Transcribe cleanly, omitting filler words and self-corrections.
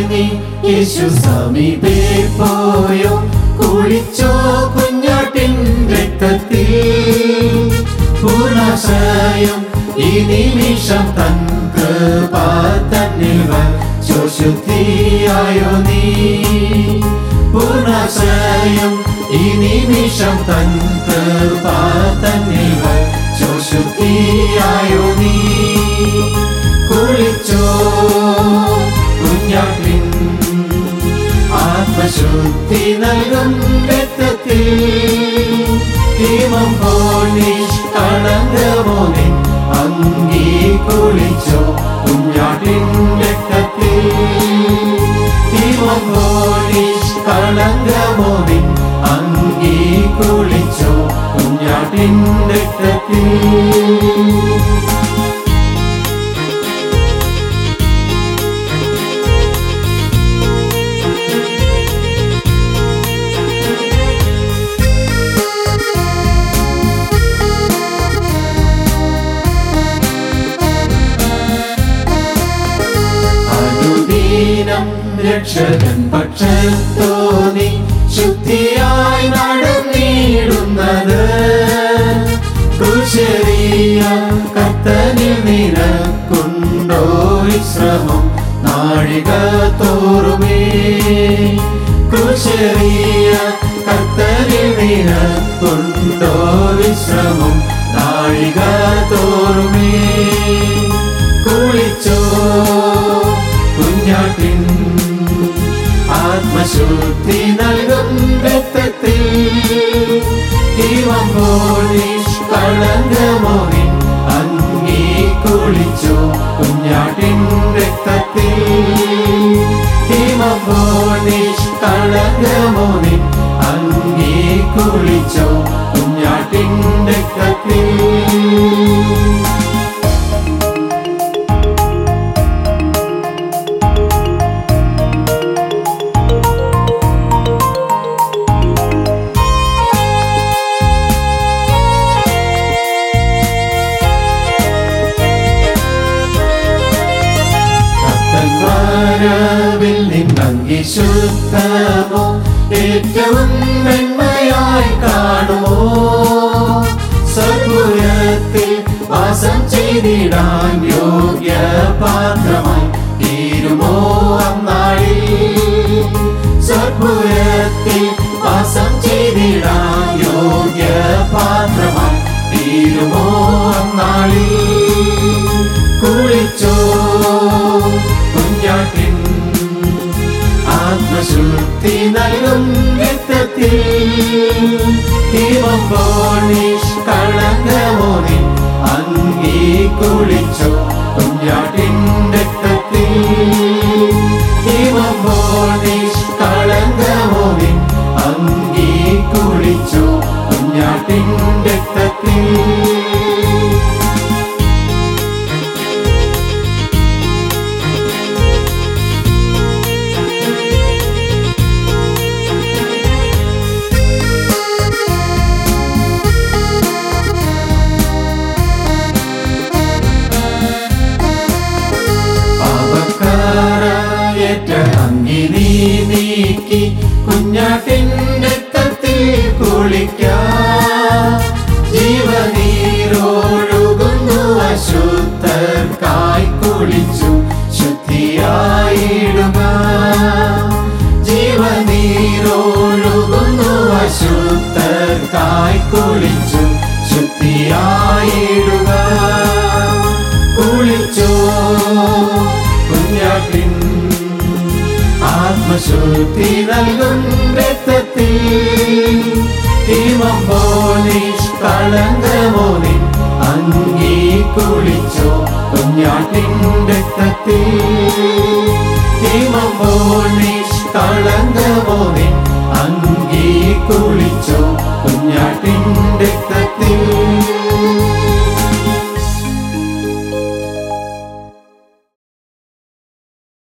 നീ യേശു സമീപേ പോയോ, കുളിച്ചോ കുഞ്ഞാട്ടിൻ രക്തത്തിൽ. പൂർണ്ണാശ്രയം ഈ നിമിഷം തൻ കൃപ തന്നിൽ വച്ചോ, ശുദ്ധിയായോ നീ. പൂർണ്ണാശ്രയം ഈ നിമിഷം തൻ കൃപ തന്നിൽ വച്ചോ, ശുദ്ധിയായോ നീ. കുളിച്ചോ കുഞ്ഞാട്ടിൻ ആത്മശുദ്ധി നൽകും രക്തത്തിൽ. ഹിമം പോൽ നിഷ്കളങ്കമോ നിൻ അങ്കി കുളിച്ചോ കുഞ്ഞാട്ടിൻ രക്തത്തിൽ. ഹിമം പോൽ നിഷ്കളങ്കമോ നിൻ അങ്കി കുളിച്ചോ കുഞ്ഞാട്ടിൻ രക്തത്തിൽ. രക്ഷകൻ പക്ഷത്തോ നീ ശുദ്ധിയായി നടന്നിടുന്നത്. ക്രൂശിയ കർത്തനിൽ നിനക്കുണ്ടോ വിശ്രമം നാഴിക തോറുമേ. ക്രൂശിയ കർത്തനിൽ നിനക്കുണ്ടോ വിശ്രമം നാഴിക തോറുമേ. കുളിച്ചോ കുഞ്ഞാട്ടിൻ ആത്മശുദ്ധി നൽകും രക്തത്തിൽ. ഹിമം പോൽ നിഷ്കളങ്കമോ നിൻ അങ്കി കുളിച്ചോ കുഞ്ഞാട്ടിൻ രക്തത്തിൽ. ഹിമം പോൽ നിഷ്കളങ്കമോ നിൻ അങ്കി കുളിച്ചോ കുഞ്ഞാട്ടിൻ രക്തത്തിൽ. വരവിൽ നിന്നങ്കി ശുദ്ധമോ, ഏറ്റവും നന്മയായി കാണുമോ. സ്വർഗ്ഗത്തിൽ വാസം ചെയ്തിടാൻ യോഗ്യ പാത്രമായി തീരുമോ അന്നാളിൽ. സ്വർഗ്ഗത്തിൽ വാസം ചെയ്തിടാൻ യോഗ്യ പാത്രമായി തീരുമോ അന്നാളിൽ. കുളിച്ചോ കുഞ്ഞാട്ടിൻ ആത്മശുദ്ധി നൽകും രക്തത്തിൽ. ഹിമം പോൽ നിഷ്കളങ്കമോ നിൻ അങ്കി കുളിച്ചോ കുഞ്ഞാട്ടിൻ രക്തത്തിൽ. ഹിമം പോൽ നിഷ്കളങ്കമോ നിൻ അങ്കി കുളിച്ചോ കുഞ്ഞാട്ടിൻ രക്തത്തിൽ. അങ്കി നീ നീക്കി കുഞ്ഞാട്ടിൻ രക്തത്തിൽ കുളിക്കാം. ജീവനീരൊഴുകുന്നു അശുദ്ധർക്കായി കുളിച്ചു ശുദ്ധിയായിടുക. ജീവനീരൊഴുകുന്നു അശുദ്ധർക്കായി കുളിച്ചു ശുദ്ധിയായിടുക. കുളിച്ചോ കുഞ്ഞാട്ടിൻ ആത്മശുദ്ധി നൽകും രക്തത്തിൽ. ഹിമം പോൽ നിഷ്കളങ്കമോ നിൻ അങ്കി കുളിച്ചോ കുഞ്ഞാട്ടിൻ രക്തത്തിൽ. ഹിമം പോൽ നിഷ്കളങ്കമോ നിൻ അങ്കി കുളിച്ചോ കുഞ്ഞാട്ടിൻ